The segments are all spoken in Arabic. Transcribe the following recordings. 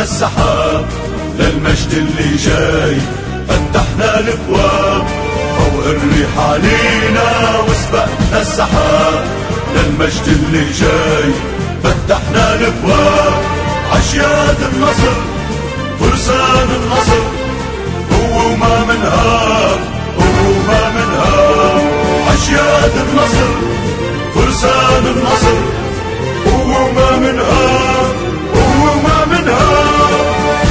السحاب للمجد اللي جاي، فتحنا الابواب فوق الريح علينا وسبقنا السحاب للمجد اللي جاي، فتحنا الابواب عشياد النصر فرسان النصر، هو وما منهاب هو وما منهاب عشياد النصر فرسان النصر، هو وما منهاب هو وما منهاب.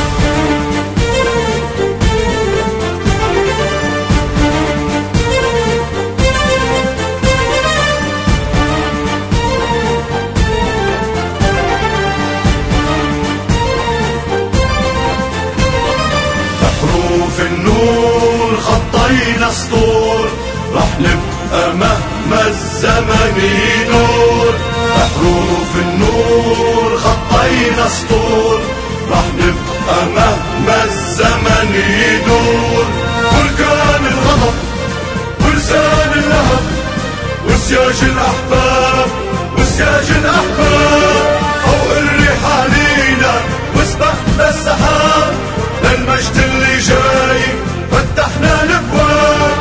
بحروف النور خطينا سطور، رح نبقى مهما الزمن يدور. بحروف النور خطينا سطور، رح نبقى مهما الزمن يدور. بركان الغضب ولسان اللهب وسياج الأحباب وسياج الأحباب، فوق الريح علينا وسبقنا السحاب للمجد اللي جاي، فتحنا الابواب.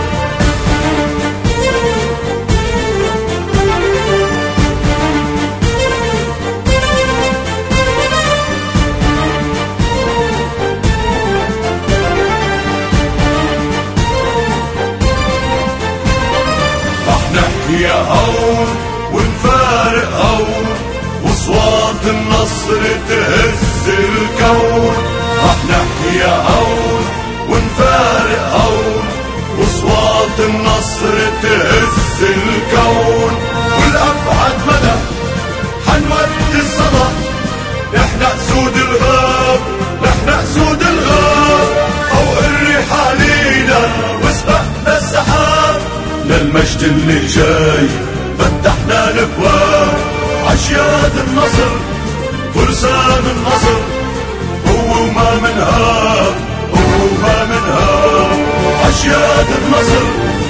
رح نحكي هون ونفارق هون، وصوات النصر تهز الكون. رح نحكي هون ونفارق هون، وصوات النصر تهز الكون. والأبعد مدى حنودي الصدى، نحن أسود الغاب نحن أسود الغاب، فوق الريح علينا وسبقنا السحاب للمجد اللي جاي، فتحنا الابواب عشياد النصر فرسان النصر، هو وما منهاب هو وما منهاب عشياد النصر